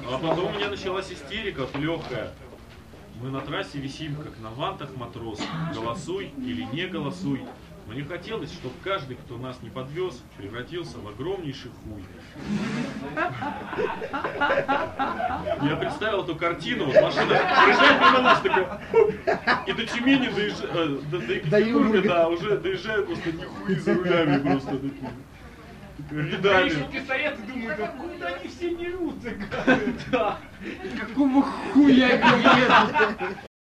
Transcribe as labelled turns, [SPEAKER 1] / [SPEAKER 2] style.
[SPEAKER 1] А потом у меня началась истерика, вот легкая. Мы на трассе висим, как на вантах матрос. Голосуй или не голосуй. Мне хотелось, чтобы каждый, кто нас не подвез, превратился в огромнейший хуй. Я представил эту картину, вот машина проезжает мимо нас, такая, и до Тюмени до Екатеринбурга, да, уже доезжают просто нихуи за рулями просто такие. Рядами.
[SPEAKER 2] Пистолеты думают, откуда они все нерутся?
[SPEAKER 3] Какого хуя они едут?